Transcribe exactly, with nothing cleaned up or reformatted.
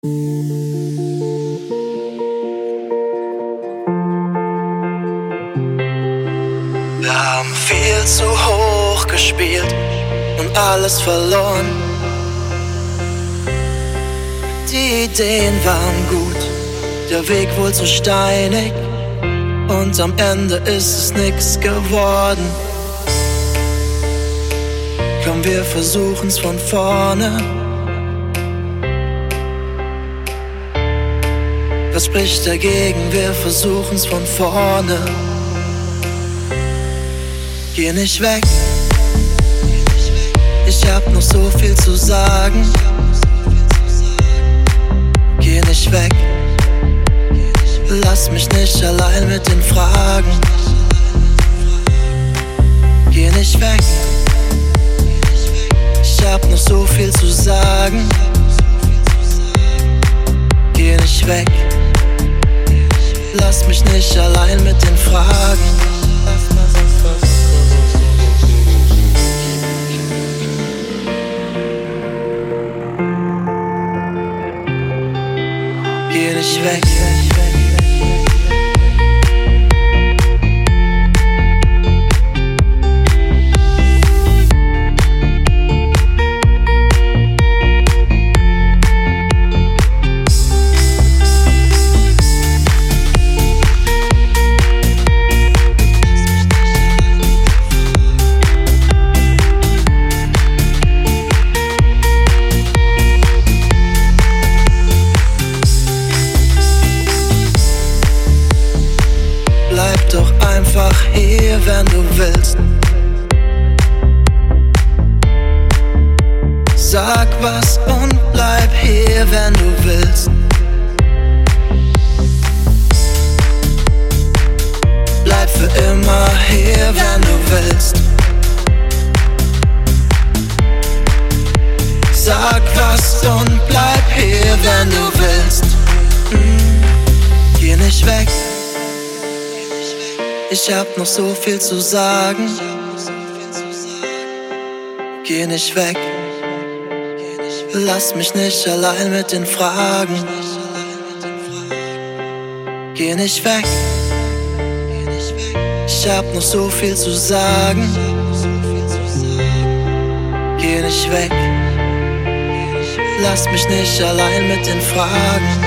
Wir haben viel zu hoch gespielt und alles verloren. Die Ideen waren gut, der Weg wohl zu steinig, und am Ende ist es nix geworden. Komm, wir versuchen's von vorne. Was spricht dagegen? Wir versuchen's von vorne. Geh nicht weg, ich hab noch so viel zu sagen. Geh nicht weg, lass mich nicht allein mit den Fragen. Geh nicht weg, ich hab noch so viel zu sagen. Geh nicht weg, lass mich nicht allein mit den Fragen. Geh nicht weg. Bleib doch einfach hier, wenn du willst. Sag was und bleib hier, wenn du willst. Bleib für immer hier, wenn du willst. Sag was und bleib hier, wenn du willst. mm. Geh nicht weg, ich hab noch so viel zu sagen. Geh nicht weg, lass mich nicht allein mit den Fragen. Geh nicht weg, ich hab noch so viel zu sagen. Geh nicht weg, lass mich nicht allein mit den Fragen.